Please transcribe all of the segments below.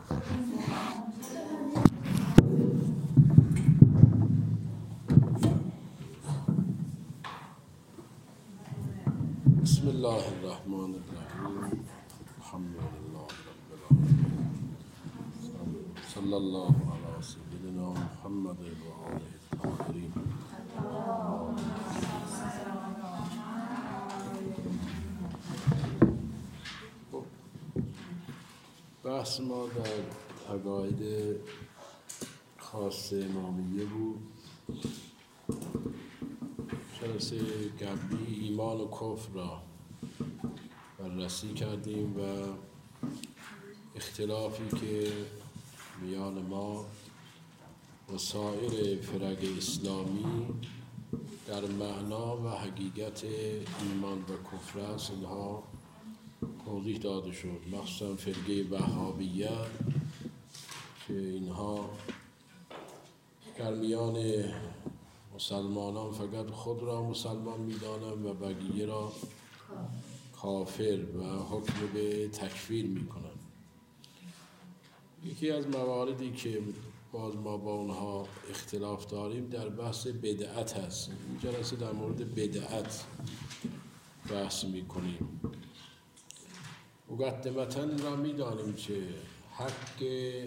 بسم الله الرحمن الرحیم. الحمد لله رب العالمین. صلی الله علی سیدنا محمد و آله الطاهرین. بحث ما در عقاید خاص امامیه بود. جلسه قبلی ایمان و کفر را بررسی کردیم و اختلافی که میان ما و سایر فرق اسلامی در معنا و حقیقت ایمان و کفر است، اینها توضیح داده شد. مخصوصا فرقه وهابیه که اینها در میان مسلمانان فقط خود را مسلمان می‌دانند و بقیه را کافر و حکم به تکفیر می‌کنند. یکی از مواردی که باز ما با اونها اختلاف داریم در بحث بدعت هست. این جلسه در مورد بدعت بحث می‌کنیم. مقدمتاً را می‌دانیم که حق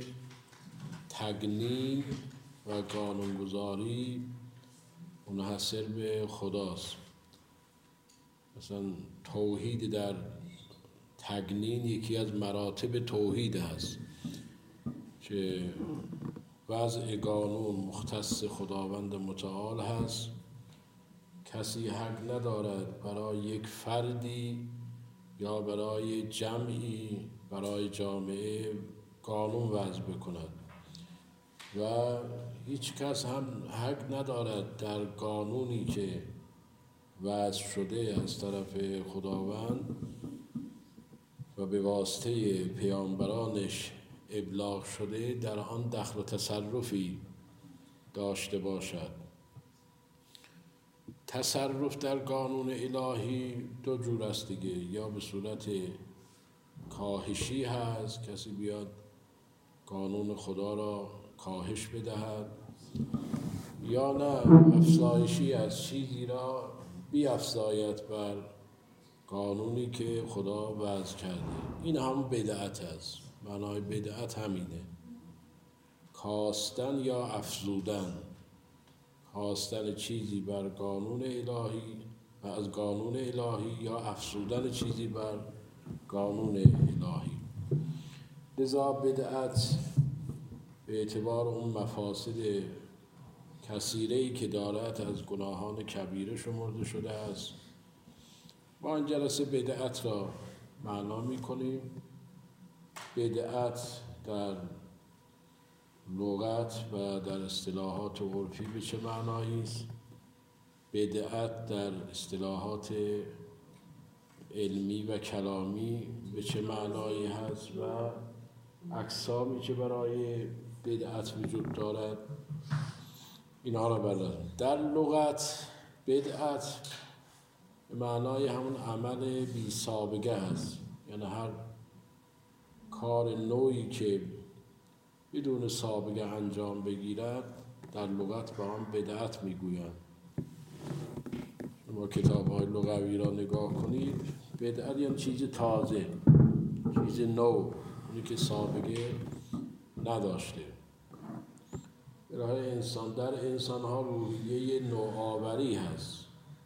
تقنین و قانونگذاری منحصر به خداست. مثلا توحید در تقنین یکی از مراتب توحید است که وضع قانون مختص خداوند متعال هست. کسی حق ندارد برای یک فردی یا برای جمعی، برای جامعه قانون وضع بکند و هیچ کس هم حق ندارد در قانونی که وضع شده از طرف خداوند و به واسطه پیامبرانش ابلاغ شده در آن دخل و تصرفی داشته باشد. تصرف در قانون الهی دو جور است دیگه، یا به صورت کاهشی هست، کسی بیاد قانون خدا را کاهش بدهد، یا نه افزایشی از چیزی را بیفزاید بر قانونی که خدا وضع کرده. این هم بدعت است. معنای بدعت همینه، کاستن یا افزودن، کاستن چیزی بر قانون الهی و از قانون الهی یا افزودن چیزی بر قانون الهی. لذا بدعت به اعتبار اون مفاسد کثیره‌ای که دارد از گناهان کبیره شمرده شده است. ما این جلسه بدعت را معنا می‌کنیم. بدعت در لغت و در اصطلاحات عرفی به چه معنایی است؟ بدعت در اصطلاحات علمی و کلامی به چه معنایی هست و اقسامی که برای بدعت وجود دارد، اینها را بررسی. در لغت بدعت به معنای همون عمل بی سابقه است، یعنی هر کار نوعی که بدون سابقه انجام بگیرد در لغت به آن بدعت میگویند. شما کتاب‌های لغوی را نگاه کنید، بدعت یعنی چیز تازه، چیز نو، اونی که سابقه نداشته. برای انسان، در انسان‌ها روحیه نوآوری هست،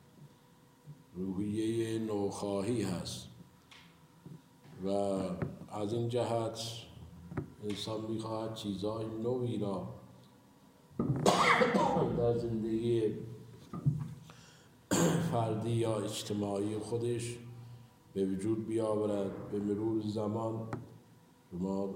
روحیه نوخواهی هست و از این جهت انسان می‌خواهد چیزهای نوی را در زندگی فردی یا اجتماعی خودش به وجود بیاورد. به مرور زمان شما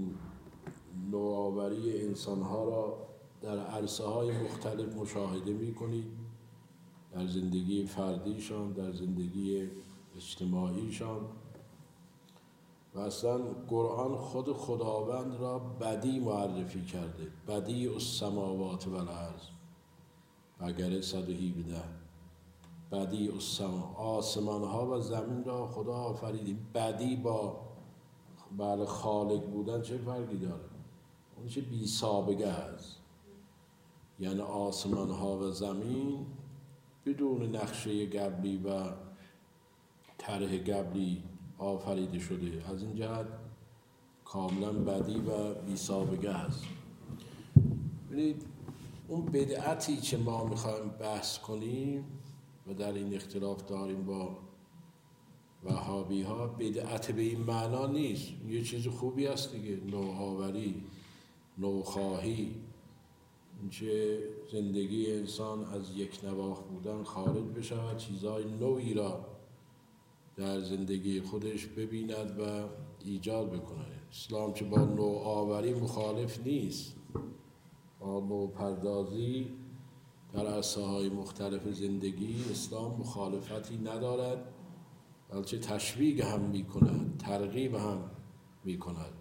نوآوری انسان‌ها را در عرصه‌های مختلف مشاهده می‌کنید، در زندگی فردیشان، در زندگی اجتماعیشان. و اصلا قرآن خود خداوند را بدیع معرفی کرده، بدیع السماوات و الارض، بقره 117. بدیع السماوات، آسمان ها و زمین را خدا آفریدی. بدیع با بله خالق بودن چه فرقی داره؟ اون چه بی سابقه است، یعنی آسمان ها و زمین بدون نقشه قبلی و طرح قبلی آفریده شده، از این جهت کاملا بدی و بی سابقه است. ببینید اون بدعتی که ما میخوایم بحث کنیم و در این اختلاف داریم با وهابی ها، بدعت به این معنا نیست، یه چیز خوبی است دیگه، نوآوری، نوخواهی، اینکه زندگی انسان از یک نواخت بودن خارج بشود، چیزهای نوعی را در زندگی خودش ببیند و ایجاد بکنه. اسلام که با نوآوری مخالف نیست، با نوپردازی در عرصه‌های مختلف زندگی اسلام مخالفتی ندارد، بلکه تشویق هم میکند، ترغیب هم میکند.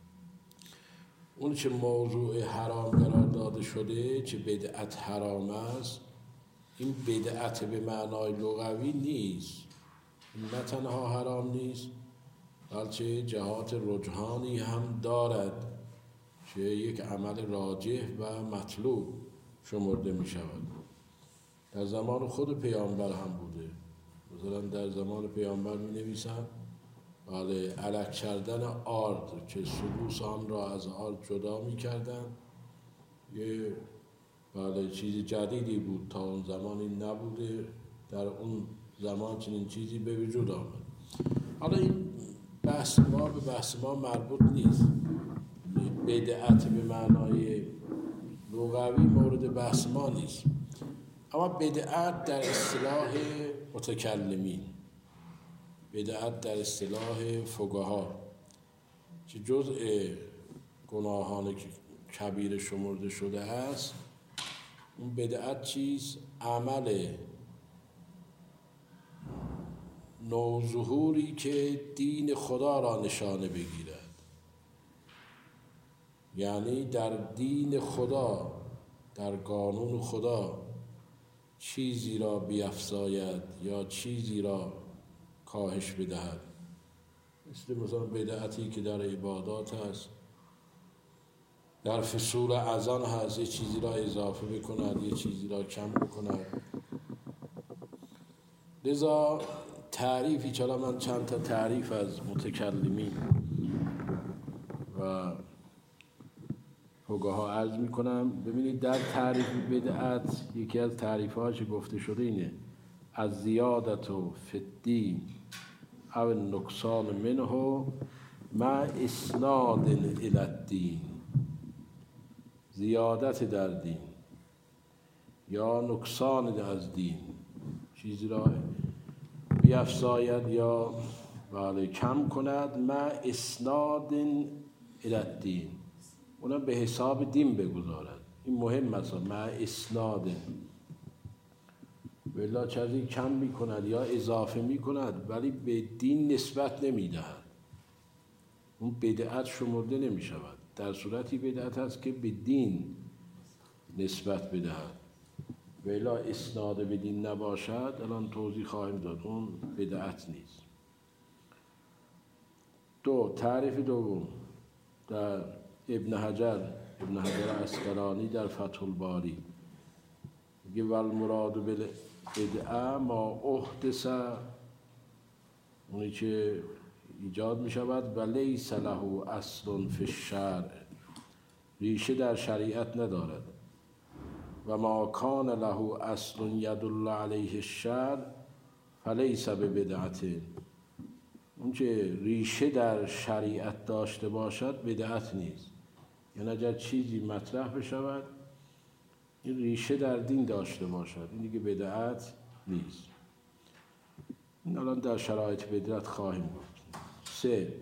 اون چه موضوع حرام قرار داده شده که بدعت حرام است، این بدعت به معنای لغوی نیست، نه تنها حرام نیست بلکه جهات رجحانی هم دارد که یک عمل راجح و مطلوب شمرده می شود. در زمان خود پیامبر هم بوده. مثلا در زمان پیامبر می نویسند بله علک کردن آرد که سلوس آن را از آرد جدا می کردن، یه بله چیزی جدیدی بود، تا اون زمان این نبوده، در اون زمان چنین چیزی به وجود آمد. حالا این بحث ما به بحث ما مربوط نیست، بدعت به معنای لغوی مورد بحث ما نیست، اما بدعت در اصطلاح متکلمین، بدعت در اصطلاح فقها که جزء گناهان کبیره شمرده شده است، اون بدعت چیز؟ عمل نوظهوری که دین خدا را نشانه بگیرد، یعنی در دین خدا، در قانون خدا چیزی را بیفزاید یا چیزی را کاهش بدهد. مثلا بدعتی که در عبادات هست، در فصول اذان هست، یه چیزی را اضافه بکند، یه چیزی را کم بکند. لذا تعریفی، چرا من چند تا تعریف از متکلمین و فقها عرض میکنم. ببینید در تعریف بدعت یکی از تعریف‌هاش که گفته شده اینه: از زیادت و فی الدین او نقصان منه مع اسناد الی الدین، زیادت در دین یا نقصان از دین، چیزی را بیفزاید یا بله کم کند، مع اسناد الی الدین، اونا به حساب دین بگذارد. این مهم است، مع اسناد، ولی چیزی کم میکند یا اضافه میکند ولی به دین نسبت نمیدهد، اون بدعت شمرده نمیشود. در صورتی بدعت است که به دین نسبت بدهد، ولی اسناد به دین نباشد، الان توضیح خواهیم داد، اون بدعت نیست. تعریف دوم در ابن حجر عسقلانی در فتح الباری میگه: والمراد بالبدعه ما احدث، اونی که ایجاد می شود، و لیس له اصل فی الشرع، ریشه در شریعت ندارد، و ما کان له اصل یدل علیه الشرع فلیس ببدعت، اون که ریشه در شریعت داشته باشد بدعت نیست. یعنی اگر چیزی مطرح بشود این ریشه در دین داشته باشد، این دیگه بدعت نیست. این الان در شرایط بدعت خواهیم گفت. 3.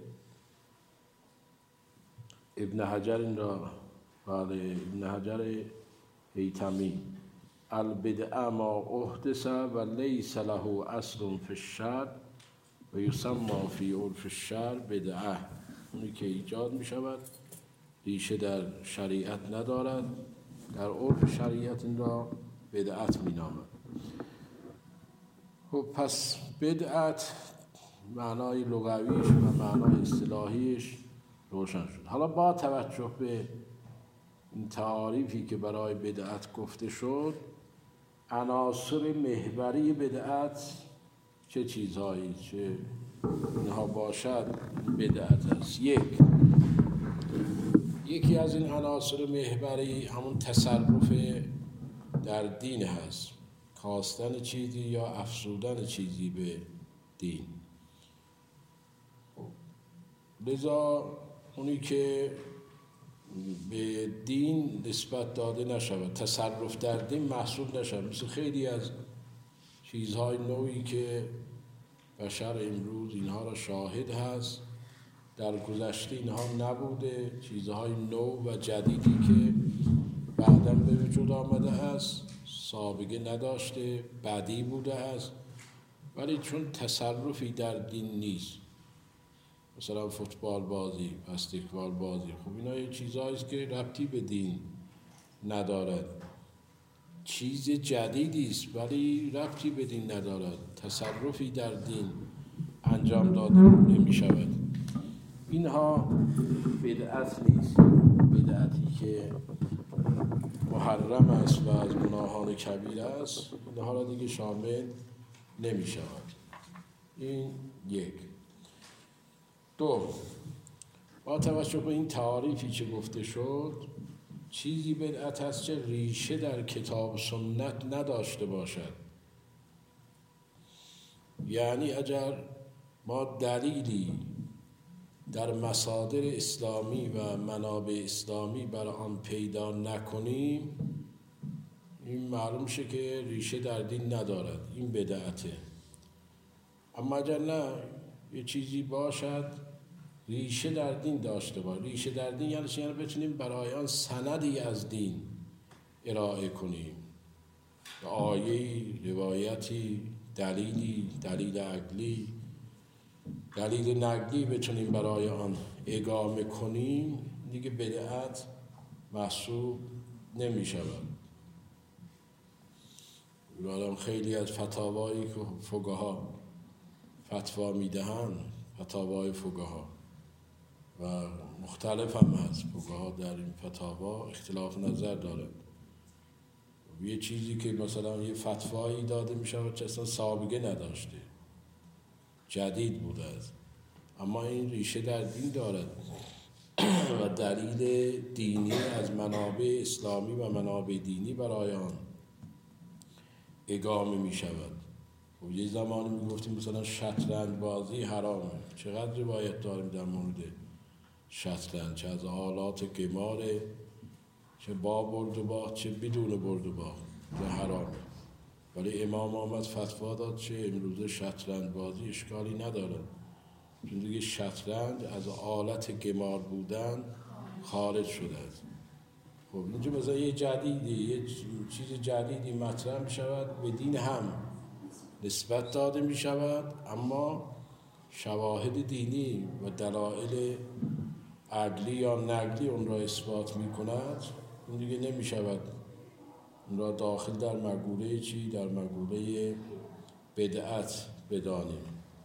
ابن حجر این را، ابن حجر هیتمی: البدعه ما احدث و لیس له اصل فی الشرع و یسمى فی عرف الشرع بدعه، اونی که ایجاد می شود ریشه در شریعت ندارد، در عرف شریعت این را بدعت می نامد. خب پس بدعت معنای لغویش و معنای اصطلاحیش روشن شد. حالا با توجه به این تعاریفی که برای بدعت گفته شد، عناصر محوری بدعت چه چیزهایی چه اینها باشد بدعت است. یکی از این عناصر محوری همون تصرف در دین هست، کاستن چیزی یا افزودن چیزی به دین. لذا اونی که به دین نسبت داده نشود، تصرف در دین محسوب نشود، مثل خیلی از چیزهای نوعی که بشر امروز اینها را شاهد هست، در گذشته اینها نبوده، چیزهای نو و جدیدی که بعداً به وجود آمده است، سابقه نداشته، بدی بوده است، ولی چون تصرفی در دین نیست، مثلا فوتبال بازی، بسکتبال بازی، خب اینا یه چیزهایی است که ربطی به دین ندارد، چیز جدیدی است ولی ربطی به دین ندارد، تصرفی در دین انجام داده نمی شود. اینها بدعت نیست. بدعتی که محرم است و از گناهان کبیر است، اینها را دیگه شامل نمی شود. این یک. دو، با توجه به این تعاریفی که گفته شد، چیزی بدعت است که ریشه در کتاب و سنت نداشته باشد. یعنی اگر ما دلیلی در مصادر اسلامی و منابع اسلامی برای آن پیدا نکنیم، این معلوم شه که ریشه در دین ندارد، این بدعته. اما اگر نه، یه چیزی باشد ریشه در دین داشته باشه، ریشه در دین یعنی بتونیم برای آن سندی از دین ارائه کنیم، آیه‌ای، روایتی، دلیلی، دلیل عقلی، دلیل نقلی بتونیم برای آن اقامه کنیم، دیگه بدعت محسوب نمی شود. الان خیلی از فتاوایی که فقها فتوا می دهند، فتاوای فقها و مختلف هم هست، فقها در این فتاوا اختلاف نظر دارند. یه چیزی که مثلا یه فتوایی داده می شود که اصلا سابقه نداشته، جدید بوده است، اما این ریشه در دین دارد و دلیل دینی از منابع اسلامی و منابع دینی برای آن اقامه می شود. و یه زمانی می گفتیم مثلا شطرنج بازی حرامه، چقدر روایت داریم در مورد شطرنج، چه از آلات قماره، چه با برد و باخت چه بدون برد و باخت، چه حرامه. ولی امام آمد فتوا داد چه امروزه شطرنج بازی اشکالی ندارد، چون دیگه شطرنج از آلت قمار بودن خارج شده است. خب اینجا مثلا یه جدیدی، یه چیز جدیدی مطرح می شود، به دین هم نسبت داده می شود، اما شواهد دینی و دلایل عقلی یا نقلی اون را اثبات می کند، اون دیگه نمی شود اون را داخل در مقوله چی؟ در مقوله بدعت بدانیم.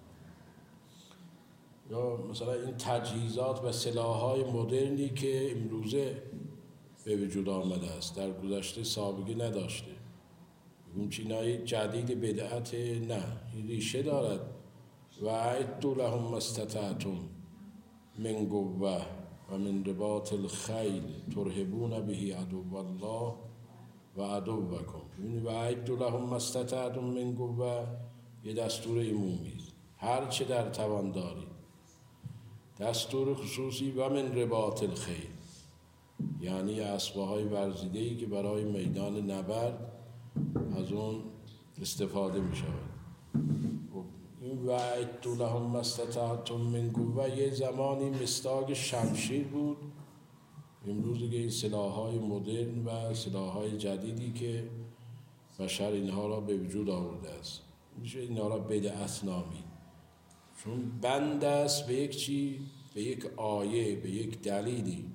یا مثلا این تجهیزات و سلاح‌های مدرنی که امروزه به وجود آمده است، در گذشته سابقه نداشته، اون چیزهای جدید بدعت نه، این ریشه دارد. و اعدوا لهم ما استطعتم من قوة و من رباط الخیل ترهبون به عدو الله و عدوکم. و اعدوا لهم ما استطعتم من قوة یه دستور عمومی است، هر چه در توان دارید. دستور خصوصی و من رباط الخیل یعنی اسبه‌های ورزیده‌ای که برای میدان نبرد از اون استفاده می شود. این و اعدوا لهم ما استطعتم من قوة یه زمانی مصداق شمشیر بود، امروز دیگه این سلاح‌های مدرن و سلاح‌های جدیدی که بشر اینها را به وجود آورده است، میشه اینها را بدعت نامید، چون بند است به یک چی، به یک آیه، به یک دلیلی.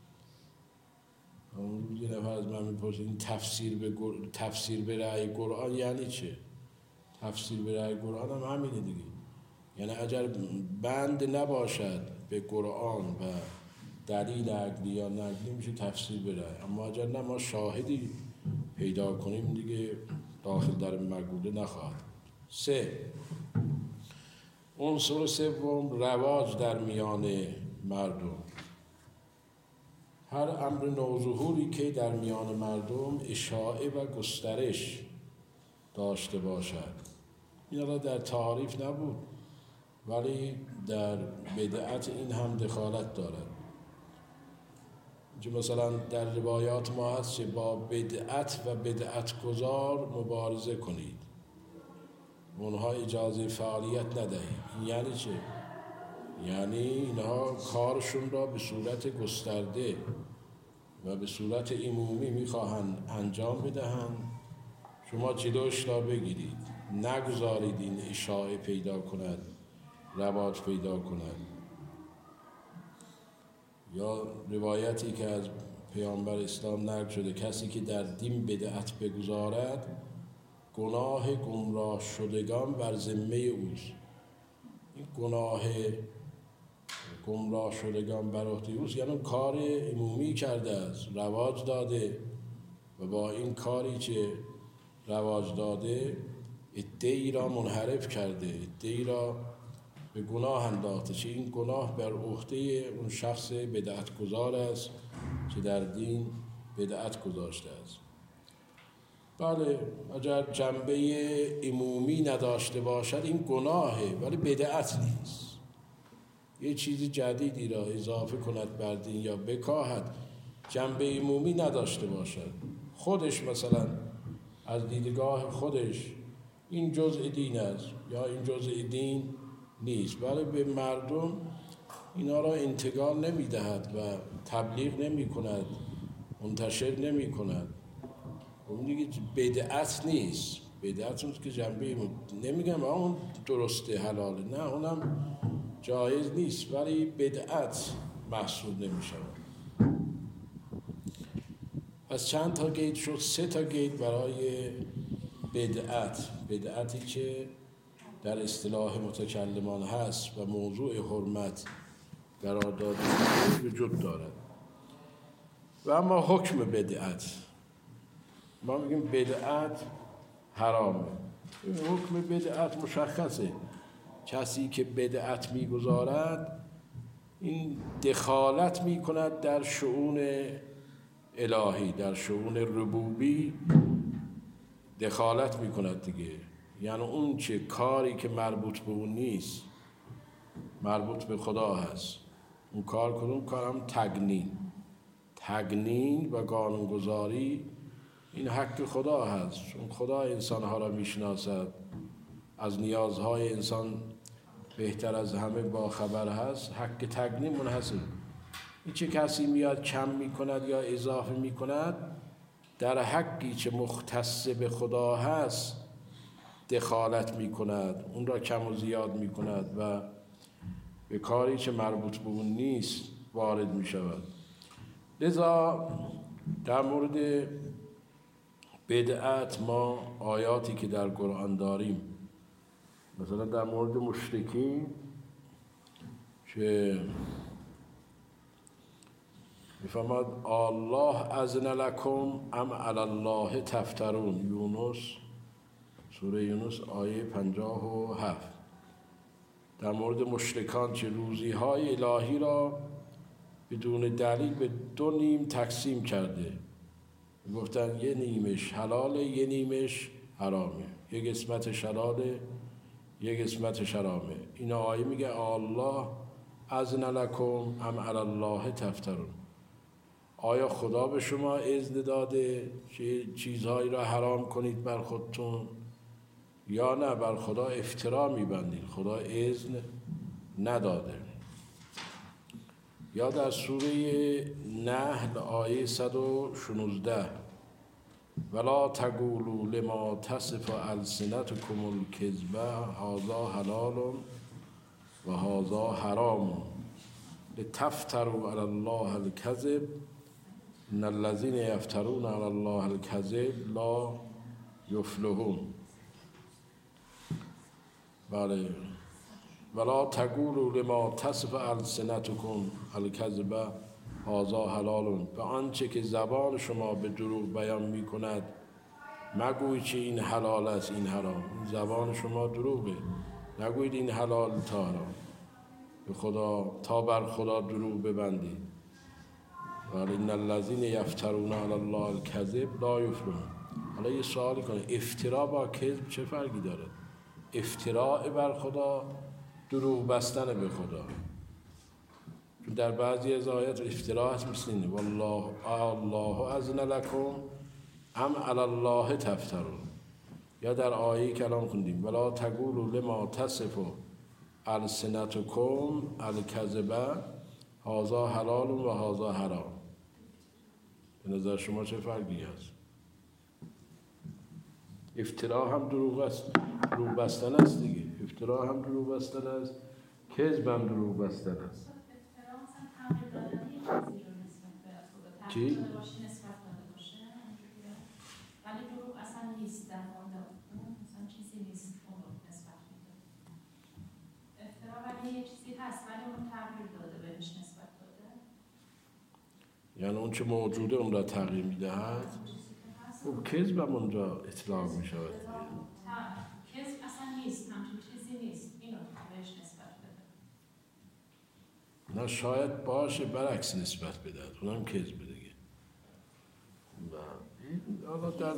اون یه نفر از من میپرسه این تفسیر به رأی قرآن یعنی چه؟ تفسیر به رأی قرآن هم همینه دیگه. یعنی اگر بند نباشد به قرآن و دلیل عقلی یا نقلی میشه تفسیر بره، اما اگر نه ما شاهدی پیدا کنیم دیگه داخل در مقوله نخواهد. 3. عنصر سوم رواج در میان مردم. هر امر نوظهوری که در میان مردم اشاعه و گسترش داشته باشد. این را در تعاریف نبود ولی در بدعت این هم دخالت دارد. مثلا در روایات ما هست که با بدعت و بدعت گذار مبارزه کنید، اونها اجازه فعالیت ندهید. این یعنی چه؟ یعنی اینها کارشون را به صورت گسترده و به صورت عمومی میخواهند انجام بدهند، شما جلوش را بگیرید، نگذارید این اشاعه پیدا کند، رواج پیدا کند. یا روایتی که از پیامبر اسلام نقل شده کسی که در دین بدعت بگذارد گناه گمراه شدگان بر ذمه اوست. این گناه گمراه شدگان بر عهده اوست یعنی کار عمومی کرده است، رواج داده و با این کاری که رواج داده عده‌ای را منحرف کرده، عده‌ای را به گناه انداخته، چه این گناه بر عهده اون شخص بدعت گذار است که در دین بدعت گذاشته است. بله، اگر جنبه عمومی نداشته باشد این گناهه ولی بدعت نیست. یه چیز جدیدی را اضافه کند بر دین یا بکاهد، جنبه عمومی نداشته باشد، خودش مثلا از دیدگاه خودش این جزء دین است یا این جزء دین نیست، ولی به مردم اینا را انتقال نمی دهد و تبلیغ نمی کند، منتشر نمی کند. اون دیگه بدعت نیست. بدعت اون که جنبه نمیگم اون درسته حلاله، نه اونم جایز نیست ولی بدعت محسوب نمی شود. پس چند تا گیت شد؟ 3 تا گیت برای بدعت. بدعتی که در اصطلاح متکلمان هست و موضوع حرمت قرار داده وجود دارد. و اما حکم بدعت، ما میگیم بدعت حرامه. حکم بدعت مشخصه، کسی که بدعت میگذارد این دخالت میکند در شؤون الهی، در شؤون ربوبی دخالت میکند دیگه. یعنی اون چه کاری که مربوط به اون نیست، مربوط به خدا هست، اون کار کنون کارم تگنین و قانونگذاری این حق خدا هست، چون خدا انسانها را میشناسد، از نیازهای انسان بهتر از همه با خبر هست. حق تگنین منحصر، این چه کسی میاد کم میکند یا اضافه میکند در حقی که مختص به خدا هست دخالت میکند، اون را کم و زیاد میکند و به کاری که مربوط به اون نیست وارد میشود. لذا در مورد بدعت ما آیاتی که در قرآن داریم، مثلا در مورد مشرکین که میفرماد الله اذن لکم ام علی الله تفترون، یونس، سوره یونس آیه 57. در مورد مشرکان که روزی‌های الهی را بدون دلیل به 2 نیم تقسیم کرده، گفتن یه نیمش حلاله یه نیمش حرامه، یه قسمتش حلاله یه قسمتش حرامه. این آیه میگه الله اذن لکم ام علی الله تفترون، آیا خدا به شما اذن داده که چیزهایی را حرام کنید بر خودتون یا نه بر خدا افترا میبندید، خدا اذن نداده. یا در سوره نحل آیه 116 ولا تقولوا لما تصف السنتکم الکذب هذا حلال و هذا حرام لتفتروا علی الله الکذب ان الذین یفترون علی الله الکذب لا یفلحون. بله، ولا تقولوا لما تصف السنتکم الکذب هذا حلال. به آنچه که زبان شما به دروغ بیان می کند مگویید که این حلال است این حرام. این زبان شما دروغه، نگویید این حلال تا حرام، به خدا تا بر خدا دروغ ببندید. ولی ان الذین یفترون علی الله الکذب لا یفلحون. حالا یه سوالی کنه، افترا با کذب چه فرقی داره؟ افتراء بر خدا دروغ بستن به خدا. در بعضی از آیات افتراء هست مثل اینه والله الله اذن لکم ام علی الله تفترون. یا در آیه کلام خوندیم ولا تقولوا لما تصف السنتکم الکذب هذا حلال و هذا حرام. به نظر شما چه فرقی هست؟ افتراء هم دروغ است، دروغ بستن است دیگه. افتراء هم دروغ بستن است، کذب هم دروغ بستن است. چی؟ ولی دروغ اصلا نیست در مورد اصلا چیزی نیست اون نسبت میده. افترا ولی یه چیزی هست ولی اون تغییر داده بهش نسبت داده. یعنی اون چه موجوده اون را تغییر میدهد. خب کذب هم اونجا اطلاق میشود. کذب اصلا نیست، همچین چیزی نیست، اینو بهش نسبت بده. نه شاید باشه برعکس نسبت بدهد، اونم کذب دیگه. حالا در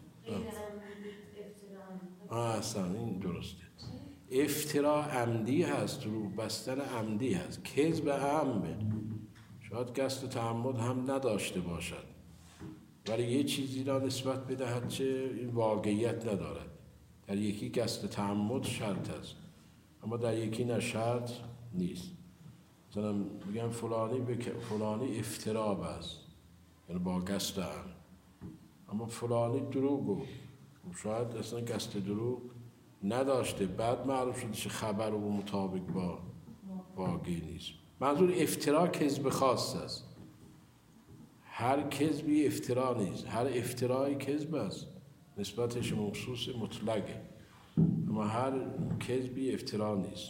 اصلا این درسته. افترا عمدی هست، دروغ بستن عمدی هست. کذب عمده شاید قصد و تعمد هم نداشته باشد ولی یه چیزی را نسبت بدهد چه این واقعیت ندارد. در یکی قصد و تعمد شرط است اما در یکی نه شرط نیست. مثلا میگن فلانی افترا است یعنی با قصد عمد، اما فلانی دروغ گفت شاید اصلا قصد دروغ نداشته، بعد معلوم شده چه خبر و مطابق با واقعی نیست. منظور افترا کذب خاص است. هر کذبی افترا نیست، هر افترایی کذب است، نسبتش مخصوص مطلقه، اما هر کذبی افترا نیست.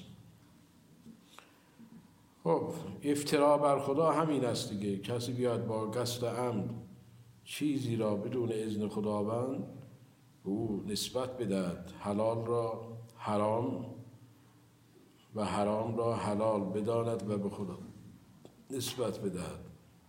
خب افترا بر خدا همین است دیگه. کسی بیاد با قصد عمد چیزی را بدون اذن خداوند او نسبت بدهد، حلال را حرام و حرام را حلال بداند و به خدا نسبت بدهد.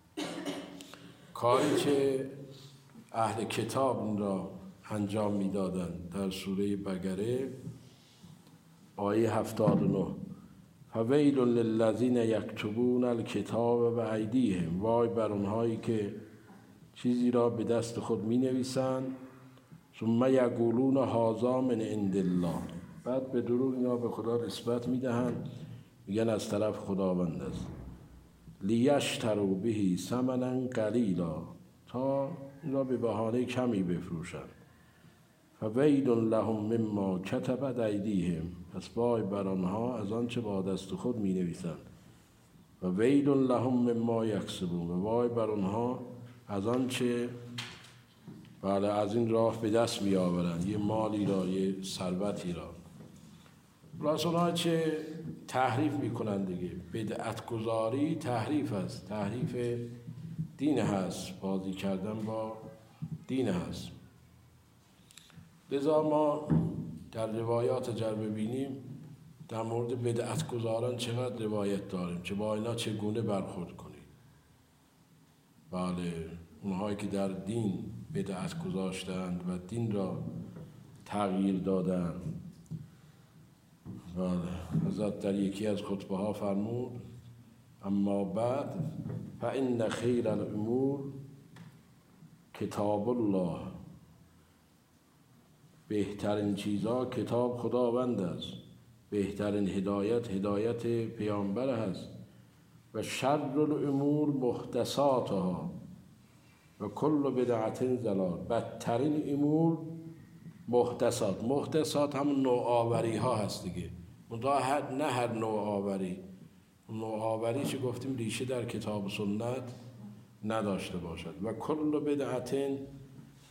کاری که اهل کتاب این را انجام میدادند در سوره بقره آیه 79 فویل للذین یکتبون الکتاب و ایدیهم. وای بر اونهایی که چیزی را به دست خود می نویسند ثم یقولون هذا من عند الله، بعد به دروغ اینا به خدا نسبت می دهند، میگن از طرف خداوند است. لیشتروا به ثمنا قلیلا، تا این را به بهانه کمی بفروشند. فویل لهم مما کتبت ایدیهم، پس وای بر آنها از آنچه با دست خود می نویسند. و ویل لهم مما یکسبون، و وای بر آنها از آنچه از این راه به دست می آورند، یه مالی را، یه ثروتی را. راست اونها چه تحریف می کنند دیگه. بدعت گذاری تحریف است، تحریف دین هست، بازی کردن با دین هست. لذا ما در روایات اگر ببینیم در مورد بدعت گذاران چقدر روایت داریم که با اینا چگونه برخورد کنیم. بله، اونهایی که در دین بدعت گذاشتند و دین را تغییر دادند. بله، حضرت در یکی از خطبه ها فرمود اما بعد فإن خیر الامور کتاب الله، بهترین چیزها کتاب خداوند است، بهترین هدایت پیامبر است. و شر الامور محدثاتها و کل بدعت ضلال، بدترین امور محدثات هم نوآوری ها هست دیگه. نه هر نوآوری، نوآوری چه گفتیم ریشه در کتاب و سنت نداشته باشد. و کل بدعت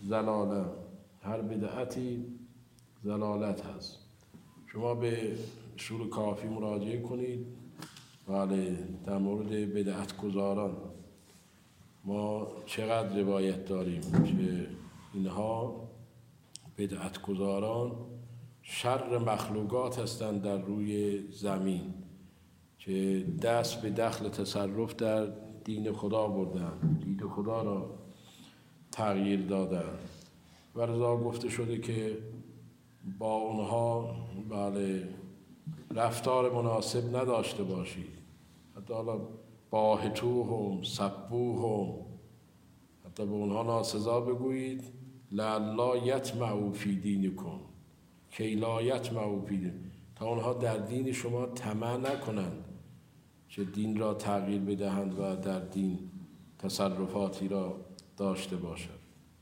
ضلاله، هر بدعتی ضلالت هست. شما به اصول کافی مراجعه کنید. بله، در مورد بدعت گذاران ما چقدر روایت داریم که اینها بدعت گذاران شر مخلوقات هستند در روی زمین که دست به دخل تصرف در دین خدا بردن، دین خدا را تغییر دادن و رضا گفته شده که با اونها بله رفتار مناسب نداشته باشید. حتی حالا باهتوهم سبوهم، حتی به اونها ناسزا بگویید لعلا یطمعوا فی دینکم کی لا یطمعوا فی دین، تا اونها در دین شما طمع نکنند که دین را تغییر بدهند و در دین تصرفاتی را داشته باشند.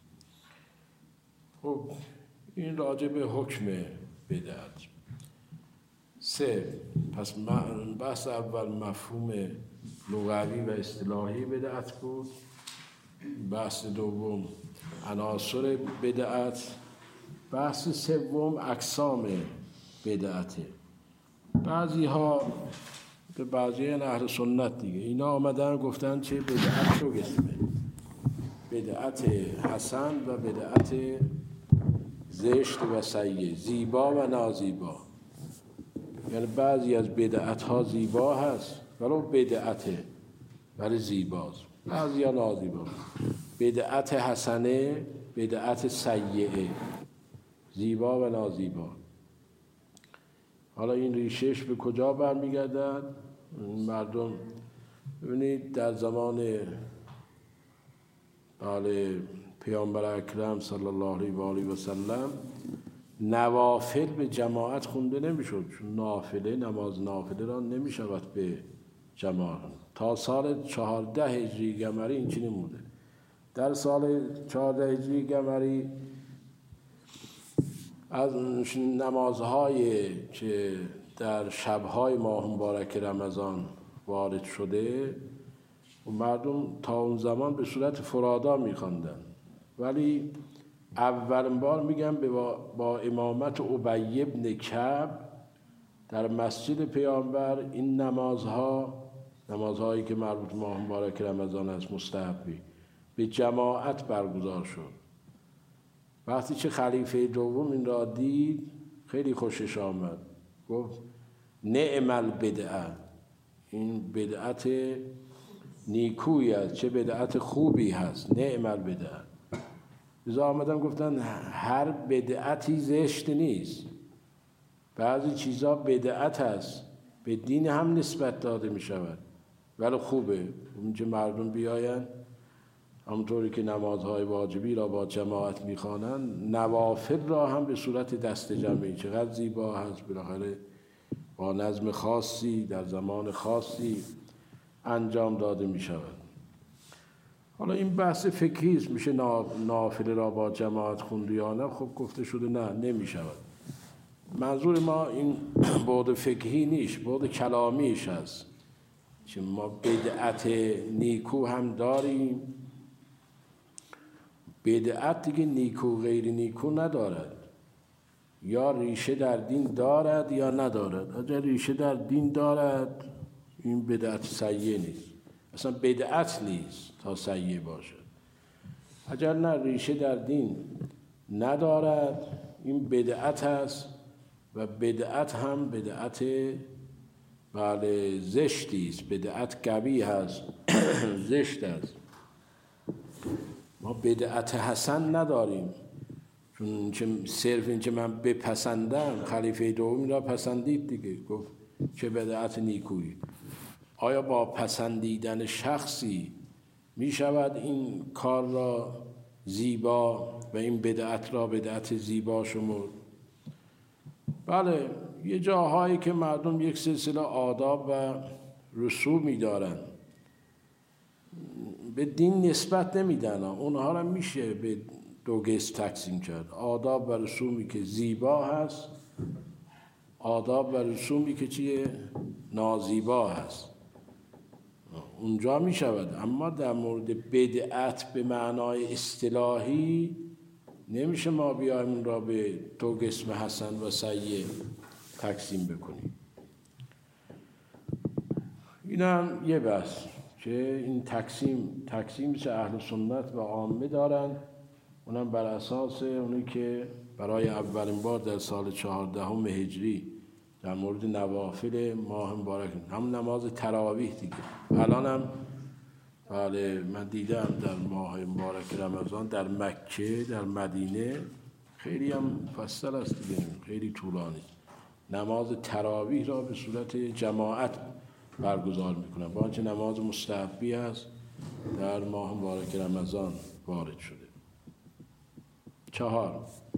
خب این راجع به حکم بدعت. 3. پس بحث اول مفهوم لغوی و اصطلاحی بدعت بود. بحث دوم عناصر بدعت. بحث سوم اقسام بدعته. بعضی ها به بعضی اهل سنت دیگه اینا آمدن گفتن چه بدعت رو قسمه، بدعت حسن و بدعت زشت و سیء، زیبا و نازیبا. یعنی بعضی از بدعت ها زیبا هست ولو بدعته ولی زیباست، بعضی ها نازیبا. بدعت حسنه، بدعت سیئه، زیبا و نازیبا. حالا این ریشش به کجا برمیگردد؟ مردم ببینید در زمان پیامبر اکرم صلی الله علیه و آله و سلم نوافل به جماعت خونده نمیشد، چون نماز نافله را نمیشود به جماعت. تا سال 14 هجری قمری این چنین بوده. در سال 14 هجری قمری از نمازهای که در شبهای ماه مبارک رمضان وارد شده و مردم تا اون زمان به صورت فرادا می‌خواندن، ولی اولین بار میگم با امامت ابی بن کعب در مسجد پیامبر این نمازهایی که مربوط به ماه مبارک رمضان است مستحبی به جماعت برگزار شد. وقتی که خلیفه دوم این را دید خیلی خوشش آمد، گفت نعم البدعه، این بدعت نیکویی است، چه بدعت خوبی هست، نعم البدعه. لذا آمدن گفتن هر بدعتی زشت نیست، بعضی چیزا بدعت هست به دین هم نسبت داده می شود ولی خوبه اونجا مردم بیاین همونطوری که نمازهای واجبی را با جماعت میخوانند نوافل را هم به صورت دست جمعی چقدر زیبا هست، بالاخره با نظم خاصی در زمان خاصی انجام داده می شود. حالا این بحث فقهی است، میشه نافله را با جماعت خوند یا نه؟ خب گفته شده نه، نمی شود. منظور ما این بعد فقهی نیست، بعد کلامیش هست که ما بدعت نیکو هم داریم. بدعت دیگه نیکو غیر نیکو ندارد، یا ریشه در دین دارد یا ندارد. اگر ریشه در دین دارد این بدعت سیئه نیست، اصلا بدعت نیست تا سیئه باشد. اگر نه ریشه در دین ندارد این بدعت هست و بدعت هم بدعت زشتی است، بدعت قوی هست زشت است. ما بدعت حسن نداریم، چون صرف این که من بپسندم، خلیفه دوم را پسندید دیگه، گفت چه بدعت نیکویی. آیا با پسندیدن شخصی می شود این کار را زیبا و این بدعت را بدعت زیبا شمرد؟ بله، یه جاهایی که مردم یک سلسله آداب و رسومی دارن به دین نسبت نمیدن، اونها را میشه به دو قسم تقسیم کرد. آداب و رسومی که زیبا هست، آداب و رسومی که چیه؟ نازیبا هست، اونجا می شود. اما در مورد بدعت به معنای اصطلاحی نمیشه ما بیایم اون را به دو قسم حسن و سیء تقسیم بکنیم. این هم یه بحث که این تقسیم چه اهل سنت و عامه دارن، اونم بر اساس اونی که برای اولین بار در سال 14 هجری در مورد نوافل ماه مبارک، هم نماز تراویح دیگه. الان هم بله من دیدم در ماه مبارک رمضان در مکه در مدینه خیلی هم مفصل است دیگه، خیلی طولانی، نماز تراویح را به صورت جماعت برگزار میکنن، با اینکه نماز مستحبی است در ماه مبارک رمضان وارد شده. 4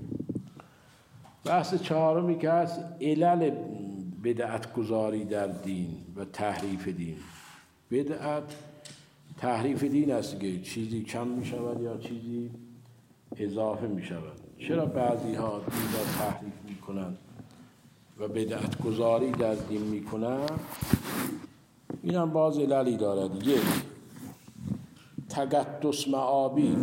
بحث چهارمی که هست علل بدعت گذاری در دین و تحریف دین. بدعت تحریف دین است که چیزی کم می شود یا چیزی اضافه می شود. چرا بعضی ها دین را تحریف می کنند و بدعت گذاری در دین می کنند؟ این هم باز عللی دارد. یک، تقدس معابی،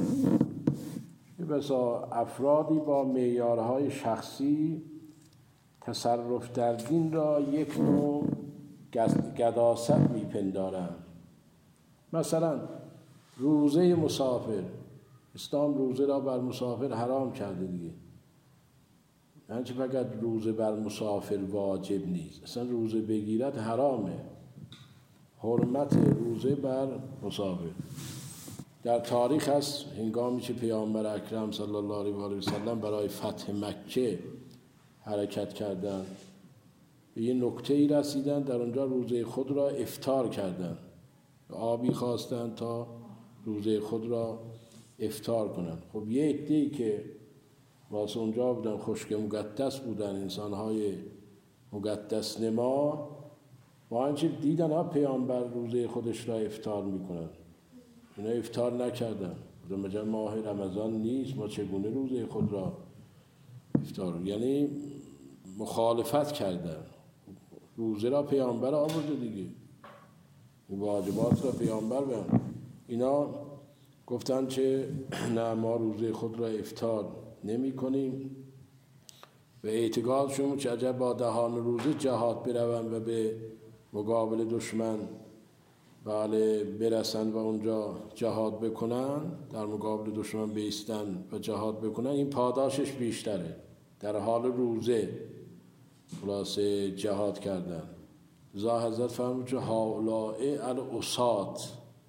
بسا افرادی با معیارهای شخصی تصرف در دین را یک نوع قداست میپندارند. مثلا روزه مسافر، اسلام روزه را بر مسافر حرام کرده دیگه، یعنی فقط روزه بر مسافر واجب نیست، اصلا روزه بگیرد حرامه. حرمت روزه بر مسافر در تاریخ هست. هنگامی که پیامبر اکرم صلی الله علیه و سلم برای فتح مکه حرکت کردند، به یه نقطه‌ای رسیدن، در اونجا روزه خود را افطار کردند، آبی خواستند تا روزه خود را افطار کنند. خب یه عده‌ای که واسه اونجا بودن، خشک مقدس بودن، انسان‌های مقدس نما، با اینکه دیدن ها پیامبر روزه خودش را افطار میکنن، اینا افطار نکردن. مجرد ماه رمضان نیست، ما چگونه روزه خود را افطار، یعنی مخالفت کردن. روزه را پیامبر آورده دیگه، این واجبات را پیامبر بیان. اینا گفتن که نه، ما روزه خود را افطار نمی کنیم و اعتقادشون که اگر با دهان روزه جهاد بروند و به مقابل دشمن بله برسن و اونجا جهاد بکنن، در مقابل دشمن بیستن و جهاد بکنن، این پاداشش بیشتره. در حال روزه خلاصه جهاد کردن. لذا حضرت فرمود که هؤلاء العصاة،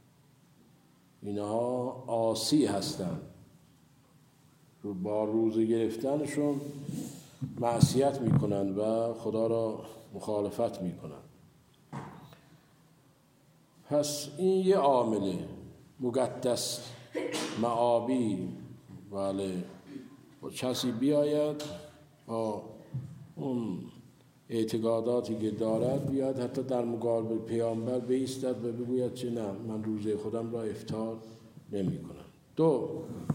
اینها عاصی هستن، با روزه گرفتنشون معصیت میکنن و خدا را مخالفت میکنن. پس این یه عامله، مقدس معابی. بله کسی بیاید با اون اعتقاداتی که دارد بیاد حتی در مقابل پیامبر بایستد و بگوید چه نه، من روزه خودم را افطار نمی کنم. 2،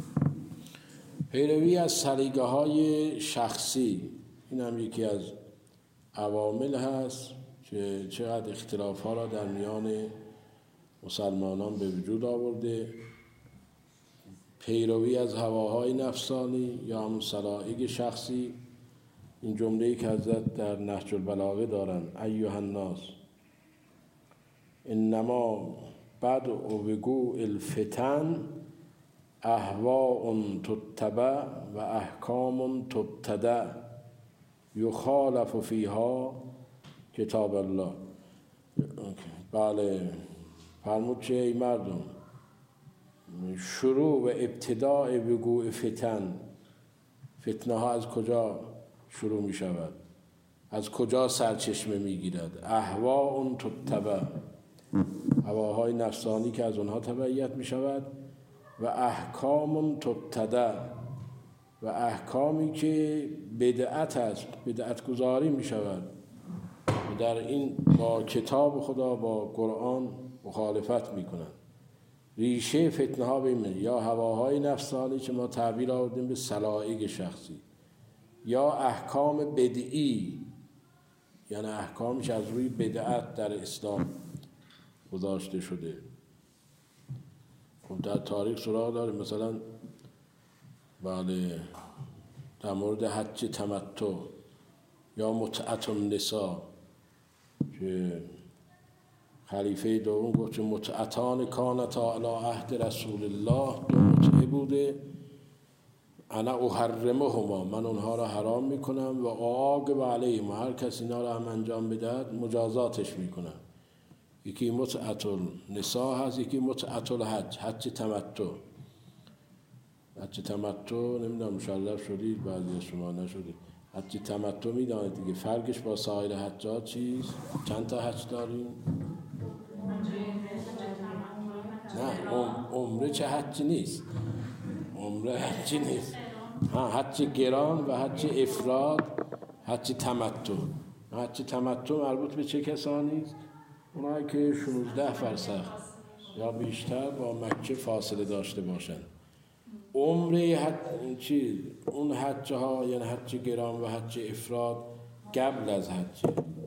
پیروی از سلیقه های شخصی. این هم یکی از عوامل هست که چقدر اختلاف ها را در میان مسلمانان به وجود آورده. پیروی از هواهای نفسانی یا همون سلایق شخصی. این جمله‌ای که حضرت در نهج البلاغه دارن، ایها الناس انما بدء وقوع الفتن اهواء تتبع و احکام تبتدع یخالف فیها کتاب الله. بله فرمود که ای مردم، شروع و ابتداء وقوع فتنه ها از کجا شروع می شود؟ از کجا سرچشمه می گیرد؟ اهواء تتبع، هواهای نفسانی که از اونها تبعیت می شود، و احکام تبتدع، و احکامی که بدعت است، بدعت گذاری می شود، در این با کتاب خدا با قرآن مخالفت می کنند. ریشه فتنه ها ببینید، یا هواهای نفسانی که ما تعبیر آوردیم به سلایق شخصی، یا احکام بدعی، یعنی احکامی که از روی بدعت در اسلام گذاشته شده. خب در تاریخ سراغ داریم، مثلا بله در مورد حج تمتع یا متعت النساء که خلیفه دوم گفت که متعتان کانتا علی عهد رسول الله، 2 متعه بوده، انا احرمهما، من اونها را حرام میکنم، و عاقب علیهم، هر کسی اینا را هم انجام بدهد مجازاتش میکنم. یکی متعت النساء هست، یکی متعت الحج، حج تمتع. حج تمتع نمیدونم مشرف شدید، بعضی از شما نشدید. حج تمتع میدانید دیگه، فرقش با سایر حجات چیست؟ چند تا حج داریم؟ نه، عمره چه حجی نیست، عمره حجی نیست. حج گران و حج افراد، حج تمتع. حج تمتع مربوط به چه کسانی است؟ اونایی که 16 فرسخ یا بیشتر با مکه فاصله داشته باشند. عمره حج اون حج ها، یعنی حج گران و حج افراد قبل از حج،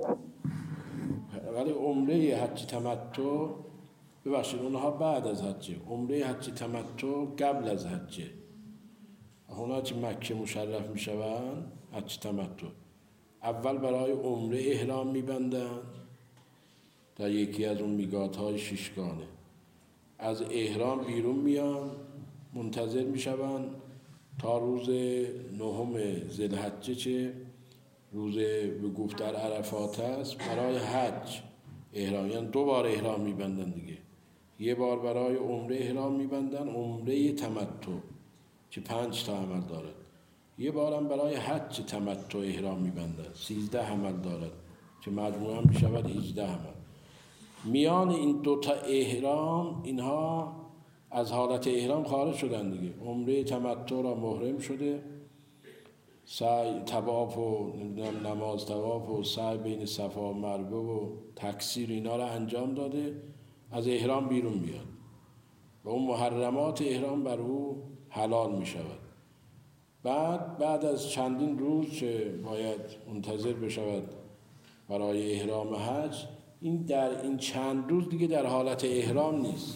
ولی عمره حج تمتع ببخشید اونها بعد از حج. عمره حج تمتع قبل از حج. اونا که مکه مشرف می شوند، حج تمتع اول برای عمره احرام می بندند در یکی از اون میقات های 6گانه. از احرام بیرون میان، منتظر می شوند تا روز 9 ذوالحجه چه روز به گفت در عرفات است، برای حج احرام، یعنی 2 بار احرام می بندن دیگه. یه بار برای عمره احرام می بندن، عمره تمتع که 5 تا عمل دارد. یه بارم برای حج تمتع احرام می‌بندند، 13 عمل دارد که مجموعاً می‌شود 18 عمل. میان این 2 تا احرام اینها از حالت احرام خارج شدن دیگه. عمره تمتع را محرم شده، سعی طواف و نماز طواف و سعی بین صفا و مروه و تکثیر اینا را انجام داده، از احرام بیرون میاد و اون محرمات احرام بر او حلال می شود. بعد از چندین روز که باید منتظر بشود برای احرام حج، این در این چند روز دیگه در حالت احرام نیست.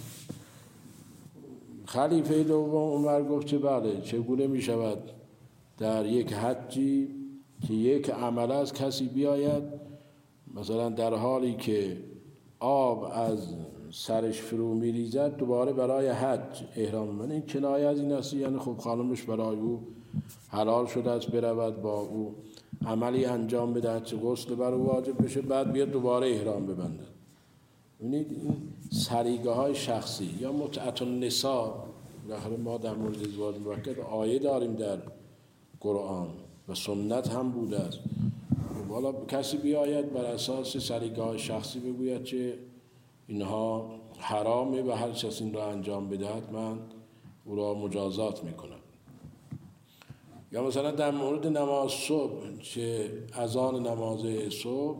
خلیفه دوم عمر گفت که بله، چگونه می شود در یک حجی که یک عمل از کسی بیاید، مثلا در حالی که آب از سرش فرو میریزد دوباره برای حج احرام من. این کنایه از این است، یعنی خب خانمش برای او حلال شده است برود با او عملی انجام بده چه غسل بر او واجب بشه، بعد بیاد دوباره احرام ببنده. ببینید این سریگه های شخصی. یا متعت النساء، بالاخره ما در مورد ازدواج موکد آیه داریم در قرآن و سنت هم بوده است. حالا کسی بیاید بر اساس سریگه های شخصی بگوید که اینها حرامه و هر کس این را انجام بدهد من او را مجازات میکنم. یا مثلا در مورد نماز صبح که اذان نماز صبح،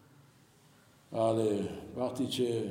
بله، وقتی که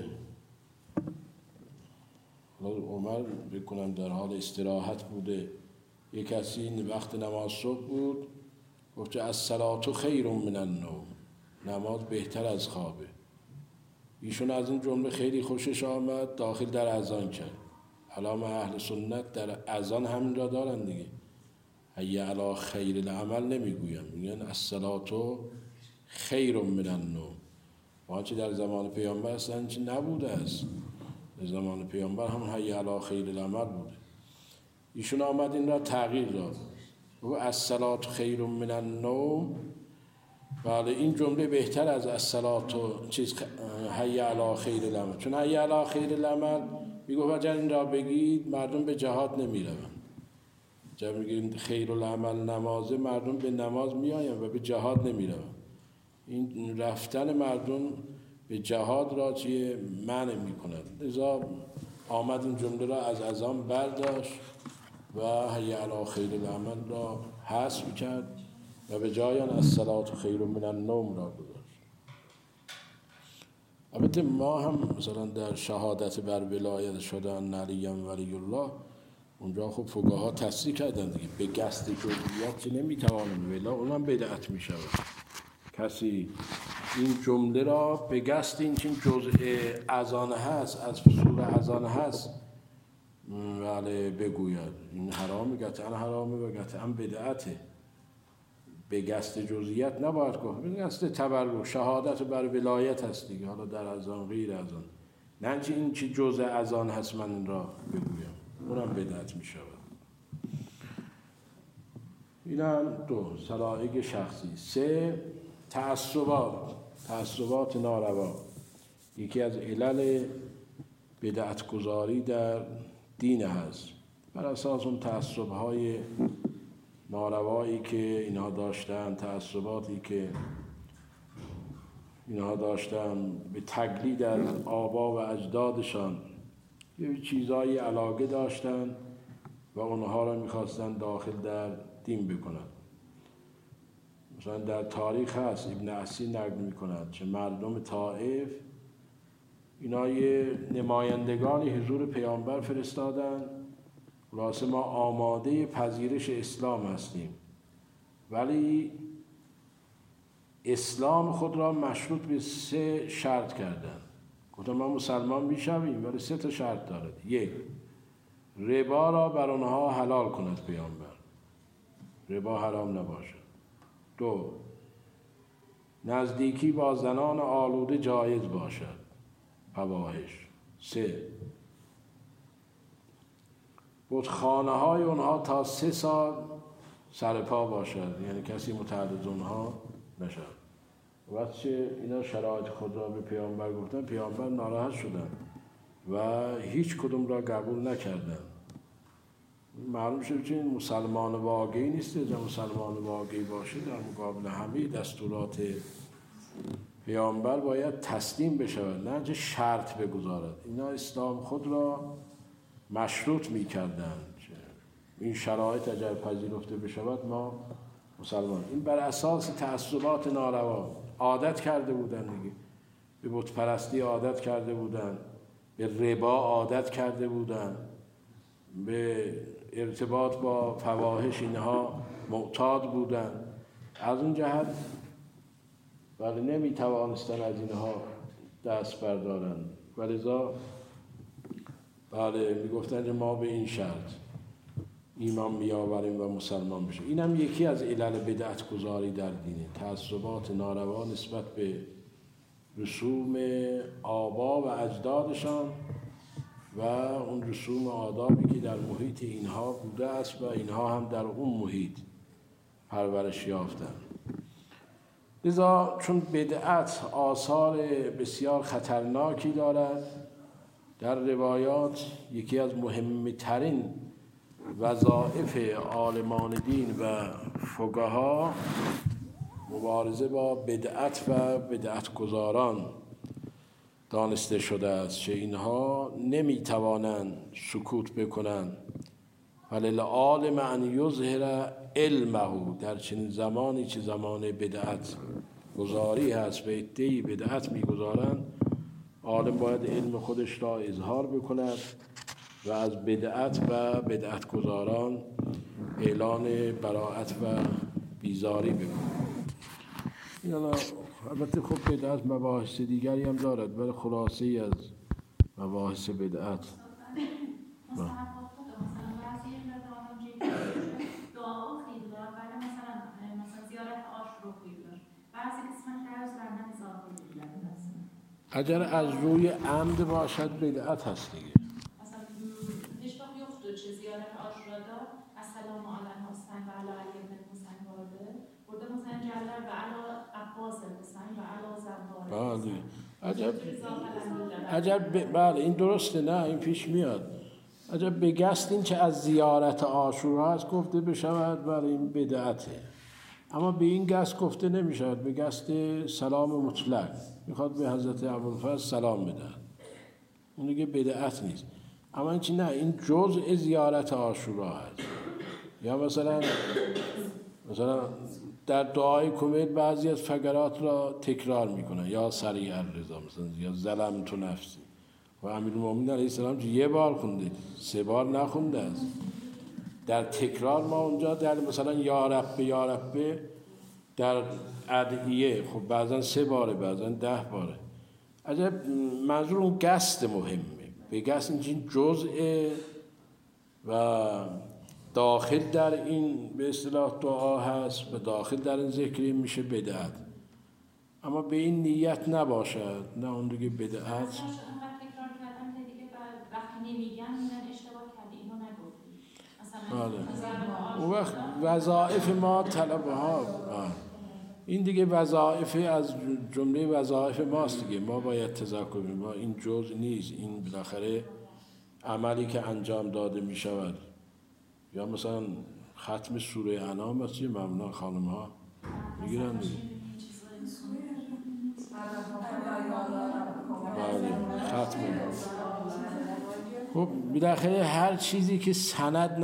عمر بکنم در حال استراحت بوده، یک کسی وقت نماز صبح بود گفت که الصلاة خیر من النوم، نماز بهتر از خوابه. ایشون از این جمله خیلی خوشش آمد، داخل در اذان کرد. علامه اهل سنت در اذان همین را دارن دیگه، حی علی خیر العمل نمیگویم، میگن الصلاة خیر من النوم. آنچه در زمان پیامبر اصلا چی نبوده است، در زمان پیامبر هم حی علی خیر العمل بوده. ایشون آمد این را تغییر داد و الصلاة خیر من النوم. بله، این جمله بهتر از الصلاة حی علی خیر العمل، چون حی علی خیر العمل میگه اگر این را بگید مردم به جهاد نمیروند. جب میگید خیر العمل نمازه، مردم به نماز میآیند و به جهاد نمیروند. این رفتن مردم به جهاد را چیه منع میکند. لذا آمد این جمله را از اذان برداشت و حی علی خیر العمل را حذف کرد و به جای آن الصلاة خیر من النوم را گذاشت. البته ما هم مثلا در شهادت بر ولایت شدن علی ولی الله، اونجا خب فقها تصریح کردن دیگه، به قصد جزئیات که نمیتوانند ولی اونم بدعت میشود. کسی این جمله را به قصد اینکه این جزء اذان هست، از فصول اذان هست، ولی بگوید این حرامه، قطعا حرامه و قطعا بدعته. به قصد جزئیات نباید گفت، به قصد تبرک. شهادت بر ولایت هست دیگه، حالا در اذان غیر اذان، نه این چه جزء اذان هست من این را بگویم، اونم بدعت می شود. اینم 2 سلائق شخصی. 3 تعصبات ناروا. یکی از علل بدعت گذاری در دین هست، بر اساس اون تعصب‌های ناروایی که اینها داشتن، تعصباتی که اینها داشتن به تقلید از آبا و اجدادشان، یه چیزایی علاقه داشتن و اونها را می‌خواستن داخل در دین بکنن. مثلا در تاریخ هست، ابن عسی نقل می‌کند که مردم طائف اینا یه نمایندگانی حضور پیامبر فرستادن، خلاصه ما آماده پذیرش اسلام هستیم، ولی اسلام خود را مشروط به 3 شرط کردن. گفتن ما مسلمان میشویم ولی 3 تا شرط دارد. 1 ربا را بر آنها حلال کند پیامبر، ربا حرام نباشد. 2 نزدیکی با زنان آلوده جایز باشد، فواحش. 3 بتخانه های اونها تا 3 سال سرپا باشد، یعنی کسی متعرض اونها نشد. وقتی اینا شرایط خود را به پیامبر گفتن، پیامبر ناراحت شدن و هیچ کدوم را قبول نکردن. معلوم شد که این مسلمان واقعی نیست. اگر مسلمان واقعی باشه در مقابل همه دستورات پیامبر باید تسلیم بشود، نه شرط بگذارد. اینا اسلام خود را مشروط می‌کردند، این شرایط اگر پذیرفته بشود ما مسلمان. این بر اساس تعصبات ناروا عادت کرده بودن دیگه، به بت پرستی عادت کرده بودن، به ربا عادت کرده بودن، به ارتباط با فواحش اینها معتاد بودن. از اون جهت ولی نمیتوانستن از اینها دست بردارن، ولذا میگفتن که ما به این شرط ایمان میآوریم و مسلمان بشیم. اینم یکی از علل بدعت گذاری در دینه، تعصبات ناروا نسبت به رسوم آبا و اجدادشان و اون رسوم آدابی که در محیط اینها بوده است و اینها هم در اون محیط پرورش یافتند. لذا چون بدعت آثار بسیار خطرناکی دارد، در روایات یکی از مهمترین وظایف عالمان دین و فقها مبارزه با بدعت و بدعتگزاران دانسته شده است که اینها نمیتوانند سکوت بکنند، وللعالم ان یظهر علمه. در چنین زمانی که زمان بدعت گذاری هست و عده‌ای بدعت میگذارند، عالم باید علم خودش را اظهار بکند و از بدعت و بدعتگزاران اعلان براءت و بیزاری بکند. این البته خب بدعت مباحث دیگری هم دارد، ولی خلاصه ای از مباحث بدعت اگر از روی عمد باشد بدعت هست دیگه. مثلا هیچ وقت یخت چه زیارت عاشورا دار السلام علی الحسین و علی علی بن حسین وارده برده مثلا جلال و علی عباس حسین و علی زنبار. عجب بله این درسته، نه این پیش میاد. عجب به قصد این که از زیارت عاشورا هست گفته بشود، برای این بدعته، اما به این قصد گفته نمیشود، به قصد سلام مطلق میخواد به حضرت ابوالفضل سلام بده، اون دیگه بدعت نیست. اما این چی نه، این جزء زیارت عاشورا هست. یا مثلا در دعای کمیل بعضی از فقرات را تکرار میکنن، یا سریع الرضا مثلا، یا ظلمت نفسی، و امیرالمومنین علیه السلام یه بار خونده، 3 بار نخونده است. در تکرار ما اونجا در مثلا یا رب در ادعیه خب بعضا 3 باره بعضا 10 باره. عجب منظور اون قصد مهمه، به قصد این جزء و داخل در این به اصطلاح دعا هست و داخل در این ذکر میشه بدعت، اما به این نیت نباشد، نه اون دیگه بدعت. اون وقت وظایف ما طلب ها این دیگه وظایف از جمله وظایف ماست دیگه، ما باید تذکر کنیم، ما این جزء نیست، این بالاخره عملی که انجام داده می شود. یا مثلا ختم سوره انعام است، معمولا خانم ها میگیرن دیگه. بله ختم. خب بالاخره هر چیزی که سند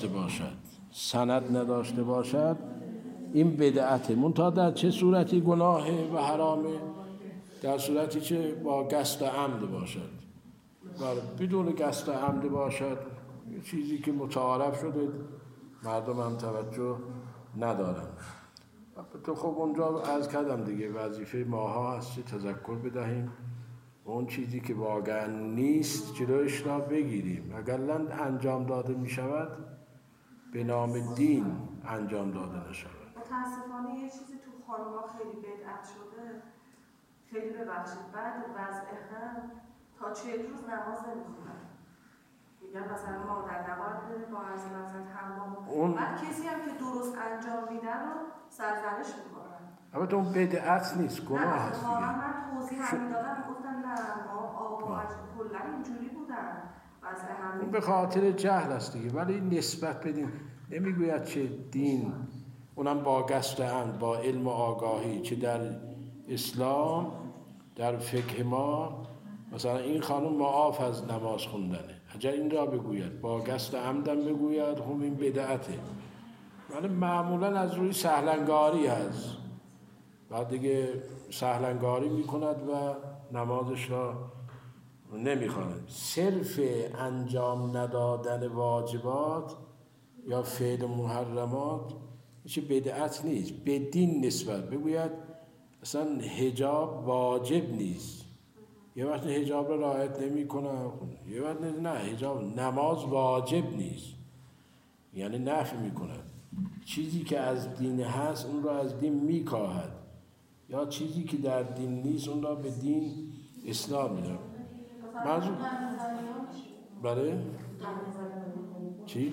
نداشته باشد این بدعته. منتها در چه صورتی گناهه و حرامه؟ در صورتی که با قصد و عمد باشد. بدون قصد و عمد باشد چیزی که متعارف شده مردم هم توجه ندارن. تو خب اونجا عرض کردم دیگه وظیفه ماها هست که تذکر بدهیم، اون چیزی که واقعا نیست جلوش را بگیریم. اگر انجام داده می شود به نام دین انجام داده نشود. متاسفانه یه چیزی تو خانوما خیلی بدعت شده، خیلی ببخشید بعد وضع هم تا 40 روز نماز نمیخونن، میگن مثلا مادر نباید بره با عرض نظر حمام، بعد کسی هم که درست انجام میده رو سرزنش میکنن. البته اون بدعت نیست، گناه هست دیگه. من توضیح هم دادم گفتن نه ما آقا کلا اینجوری بودن وضع همین به خاطر جهل است دیگه. ولی نسبت بدین نمیگوید چه دین، اونم با قصد عمد، با علم و آگاهی، چه در اسلام در فقه ما مثلا این خانم معاف از نماز خوندنه، اگر این را بگوید با قصد عمدم بگوید خب این بدعته. ولی معمولا از روی سهلنگاری هست، بعد دیگه سهلنگاری میکند و نمازش را نمیخواند. صرف انجام ندادن واجبات یا فعل محرمات هیچ بدعت نیست. به دین نسبت بگوید اصلا حجاب واجب نیست، یه وقت حجاب را رعایت نمیکنه، یه وقت نه حجاب نماز واجب نیست، یعنی نفی میکند. چیزی که از دین هست اون را از دین میکاهد، یا چیزی که در دین نیست اون را به دین اصلاح میده. منظور بله چی؟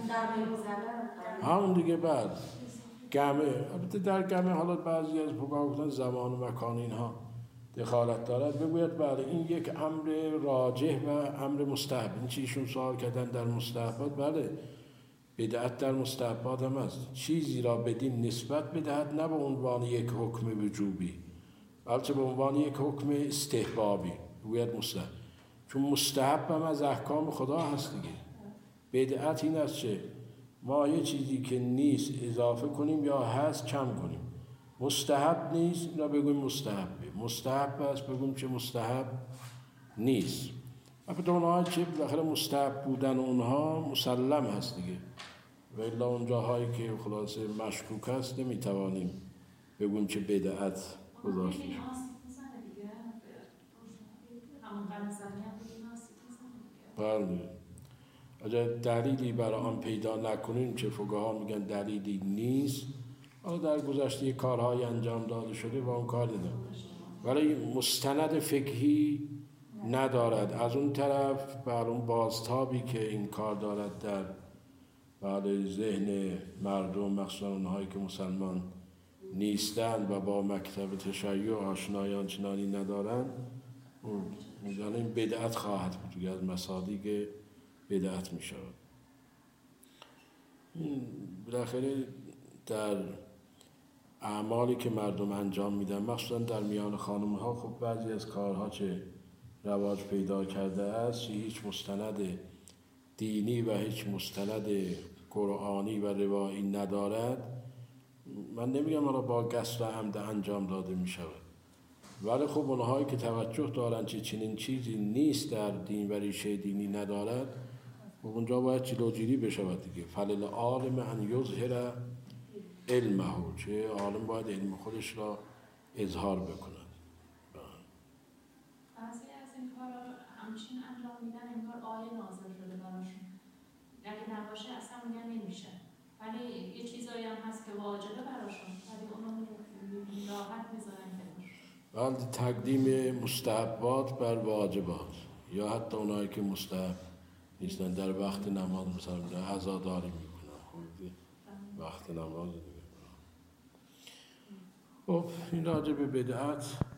همون دیگه. بعد گمه، البته در گمه حالا بعضی از فقها گفتن زمان و مکان اینها دخالت دارد، بگوید بله این یک امر راجح و امر مستحب. این چیشون سوال کردن در مستحبات، بله بدعت در مستحبات هم است. چیزی را به دین نسبت بدهد نه به عنوان یک حکم وجوبی، بلکه به عنوان یک حکم استحبابی بگوید مستحب، چون مستحب هم از احکام خدا هست دیگه. بدعت این است که ما یه چیزی که نیست اضافه کنیم یا هست کم کنیم. مستحب نیست اینا بگویم مستحبه، مستحب است بگویم که مستحب نیست. البته اونها که بالاخره مستحب بودن اونها مسلم هست دیگه، و الا اون جاهایی که خلاصه مشکوک هست نمیتوانیم بگویم که بدعت گذاشته شد. بله اگر دلیلی برای آن پیدا نکنیم که فقها میگن دلیلی نیست، حالا در گذشته کارهای انجام داده شده و اون کار نداره، ولی مستند فقهی ندارد. از اون طرف بر اون بازتابی که این کار دارد در ذهن مردم، مخصوصا اونهایی که مسلمان نیستند و با مکتب تشیع آشنایان چنانی ندارند، میگن این بدعت خواهد بود، از مصادیق بدعت می شود. بالاخره در اعمالی که مردم انجام میدن، مخصوصا در میان خانم ها، خب بعضی از کارها چه رواج پیدا کرده است، هیچ مستند دینی و هیچ مستند قرآنی و روایی ندارد. من نمیگم حالا با قصد و عمد انجام داده می شود، ولی خب اونهایی که توجه دارن که چنین چیزی نیست در دین و ریشه دینی ندارد، و اونجا باید جلوگیری بشود دیگه. فلل عالم ان یظهر علمه، چه عالم باید علم خودش را اظهار بکند. بعضی از این کارا همچین انجام میدن انگار آیه نازل شده براشون، اگه نباشه اصلا میگن نمیشه، ولی یه چیزایی هم هست که واجبه براشون ولی اونو راحت میذارن کنار. بعد تقدیم مستحبات بر واجبات، یا حتی اونایی که مستحب نیستن در وقت نماز مثلا عزاداری میکنن، وقت نماز دیگه. خب این راجع به بدعت